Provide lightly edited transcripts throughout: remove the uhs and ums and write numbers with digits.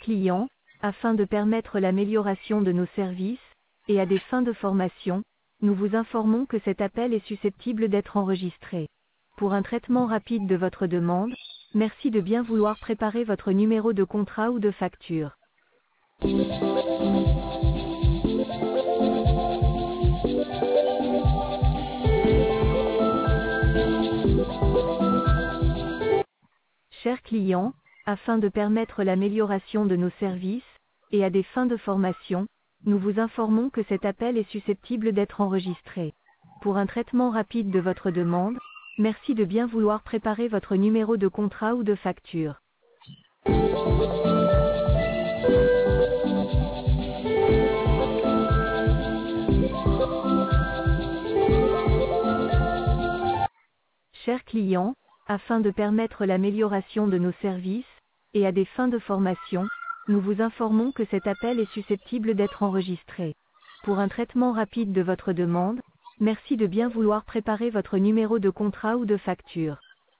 client, afin de permettre l'amélioration de nos services, et à des fins de formation, nous vous informons que cet appel est susceptible d'être enregistré. Pour un traitement rapide de votre demande, merci de bien vouloir préparer votre numéro de contrat ou de facture. Chers clients, afin de permettre l'amélioration de nos services, et à des fins de formation, nous vous informons que cet appel est susceptible d'être enregistré. Pour un traitement rapide de votre demande, merci de bien vouloir préparer votre numéro de contrat ou de facture. Chers clients, afin de permettre l'amélioration de nos services, et à des fins de formation, nous vous informons que cet appel est susceptible d'être enregistré. Pour un traitement rapide de votre demande, merci de bien vouloir préparer votre numéro de contrat ou de facture.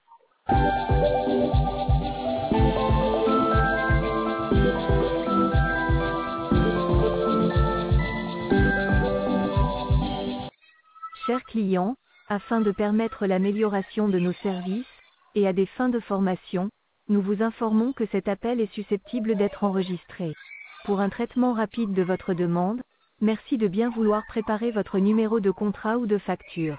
Chers clients, afin de permettre l'amélioration de nos services, et à des fins de formation, nous vous informons que cet appel est susceptible d'être enregistré. Pour un traitement rapide de votre demande, merci de bien vouloir préparer votre numéro de contrat ou de facture.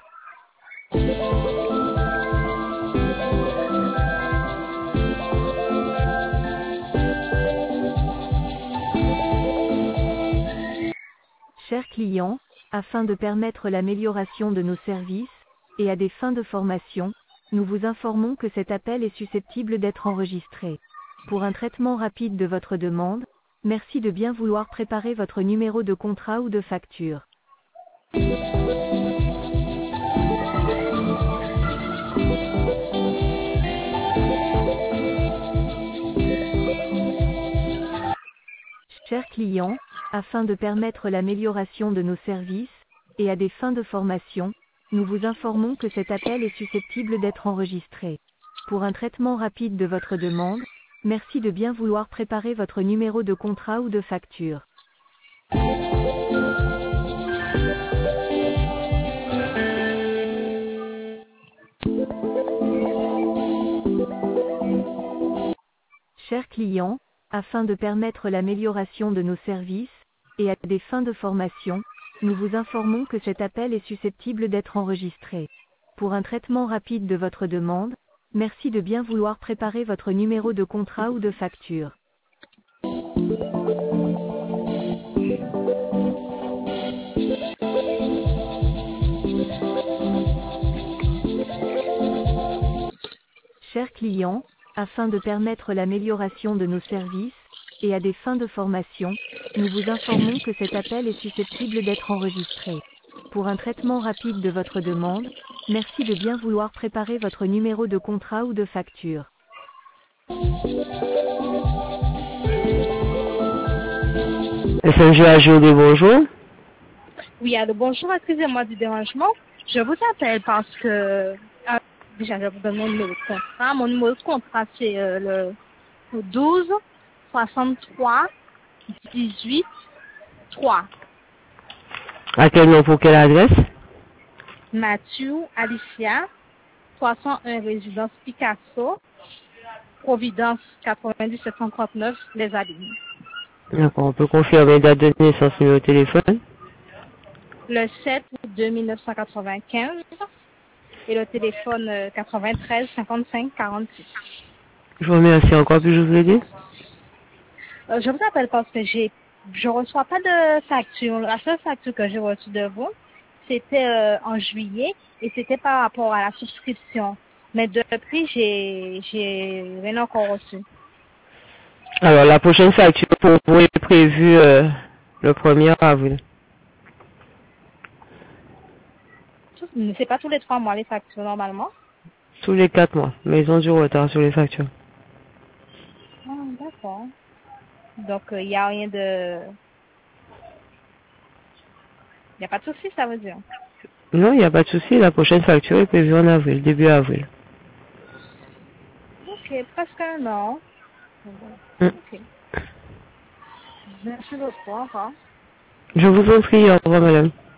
Chers clients, afin de permettre l'amélioration de nos services, et à des fins de formation, nous vous informons que cet appel est susceptible d'être enregistré. Pour un traitement rapide de votre demande, merci de bien vouloir préparer votre numéro de contrat ou de facture. Chers clients, afin de permettre l'amélioration de nos services, et à des fins de formation, nous vous informons que cet appel est susceptible d'être enregistré. Pour un traitement rapide de votre demande, merci de bien vouloir préparer votre numéro de contrat ou de facture. Chers clients, afin de permettre l'amélioration de nos services, et à des fins de formation, nous vous informons que cet appel est susceptible d'être enregistré. Pour un traitement rapide de votre demande, merci de bien vouloir préparer votre numéro de contrat ou de facture. Chers clients, afin de permettre l'amélioration de nos services, et à des fins de formation, nous vous informons que cet appel est susceptible d'être enregistré. Pour un traitement rapide de votre demande, merci de bien vouloir préparer votre numéro de contrat ou de facture. SNG AGD, bonjour. Oui, alors bonjour, excusez-moi du dérangement. Je vous appelle parce que, déjà, je vous donne mon numéro de contrat. Mon numéro de contrat, c'est le 12 63 18 3. À quel nom, pour quelle adresse? Mathieu Alicia, 301 résidence Picasso, Providence 9739, Les Alignes. D'accord, on peut confirmer date de naissance, numéro de téléphone. Le 7 août 1995 et le téléphone 93 55 46. Je vous remercie encore, puis-je vous aider? Je vous appelle parce que je reçois pas de facture. La seule facture que j'ai reçue de vous, c'était en juillet et c'était par rapport à la souscription. Mais depuis, j'ai rien encore reçu. Alors, la prochaine facture pour vous est prévue le 1er avril. C'est pas tous les 3 mois les factures normalement? Tous les 4 mois, mais ils ont du retard sur les factures. Ah, d'accord. Donc, il n'y a rien de... Il n'y a pas de souci, ça veut dire? Non, il n'y a pas de souci, la prochaine facture est prévue en avril, début avril. Ok, presque un an. Ok. Merci beaucoup. Au revoir. Je vous en prie, au revoir madame.